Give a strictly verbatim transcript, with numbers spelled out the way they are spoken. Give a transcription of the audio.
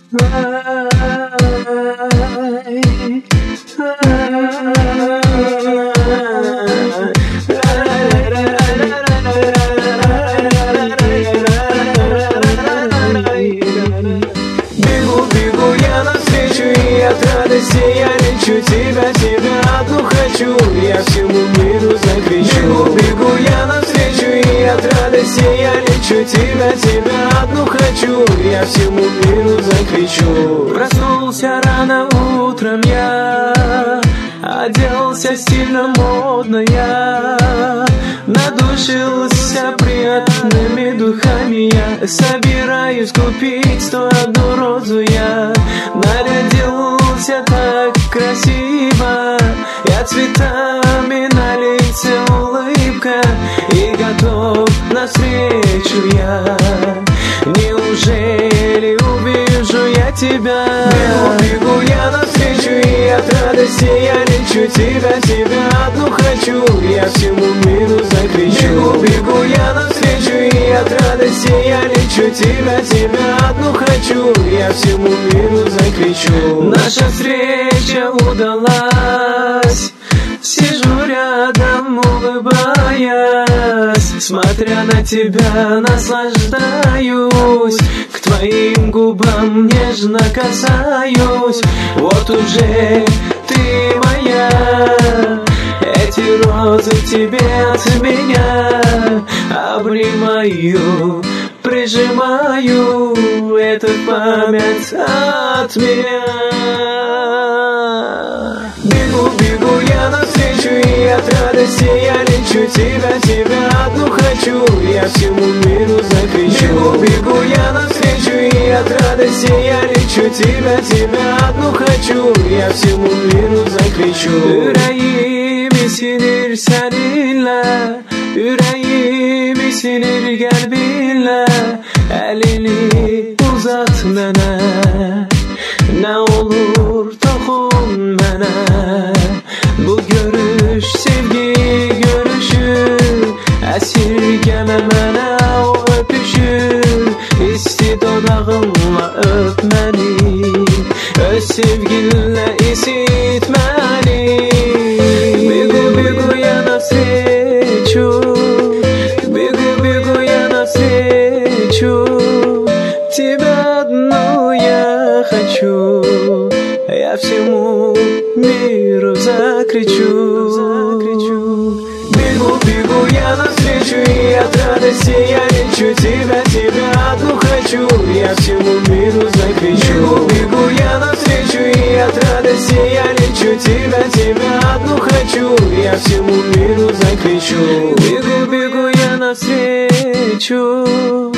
Бегу, бегу я навстречу, и от радости я лечу. Тебя, тебя одну хочу, я всему миру закричу. Бегу, бегу я навстречу, и от радости я лечу. Тебя, тебя одну хочу, я всему миру закричу. Проснулся рано утром я, оделся стильно модно я, надушился приятными духами я. Собираюсь купить сто одну розу я, нарядился так красиво, я цветами на лице улыбка, и готов навстречу я. Неужели увижу я тебя? Бегу, бегу я навстречу, и от радости я лечу. Тебя, тебя одну хочу, я всему миру закричу. Бегу, бегу я навстречу, и от радости я лечу. Тебя, тебя одну хочу, я всему миру закричу. Наша встреча удалась, сижу рядом, улыбаясь, смотря на тебя наслаждаюсь, к твоим губам нежно касаюсь. Вот уже ты моя, эти розы тебе от меня, обнимаю, прижимаю, это память от меня. Бегу, бегу я навстречу, и от радости я лечу. Тебя, тебя одну хочу, я всему миру закричу. Бегу, бегу я навстречу, и от радости я лечу. Тебя, тебя одну хочу, я всему миру закричу. Yüreğimi sinir seninle, yüreğimi sinir kalbinle. Elini uzat bana, ne olur dokun bana. Bu görüş sevgi görüşü, esirgeme bana o öpüşü. İsti dodağınla öp beni, öz sevginle isitmeni. Бегу, бегу я навстречу, бегу, бегу я навстречу. Тебя одну я хочу, я всему миру закричу. Бегу, бегу я навстречу, и от радости я лечу. Тебя, тебя одну хочу, я всему миру закричу. Бегу, бегу я навстречу, и от радости я лечу. Тебя, тебя одну хочу, я всему миру закричу. Бегу, бегу я навстречу.